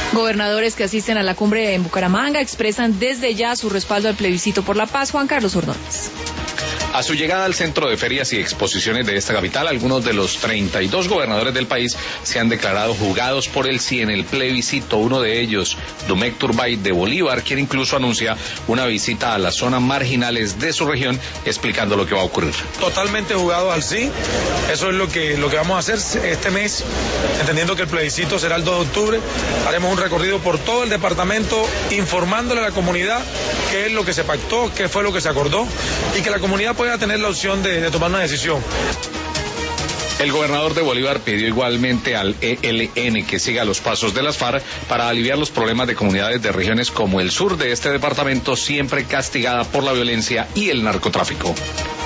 Gobernadores que asisten a la cumbre en Bucaramanga expresan desde ya su respaldo al plebiscito por la paz. Juan Carlos Ordóñez. A su llegada al centro de ferias y exposiciones de esta capital, algunos de los 32 gobernadores del país se han declarado jugados por el sí en el plebiscito. Uno de ellos, Domecq Turbay de Bolívar, quien incluso anuncia una visita a las zonas marginales de su región, explicando lo que va a ocurrir. Totalmente jugados al sí, eso es lo que vamos a hacer este mes, entendiendo que el plebiscito será el 2 de octubre. Haremos un recorrido por todo el departamento, informándole a la comunidad qué es lo que se pactó, qué fue lo que se acordó, y que la comunidad pueda tener la opción de tomar una decisión. El gobernador de Bolívar pidió igualmente al ELN que siga los pasos de las FARC para aliviar los problemas de comunidades de regiones como el sur de este departamento, siempre castigada por la violencia y el narcotráfico.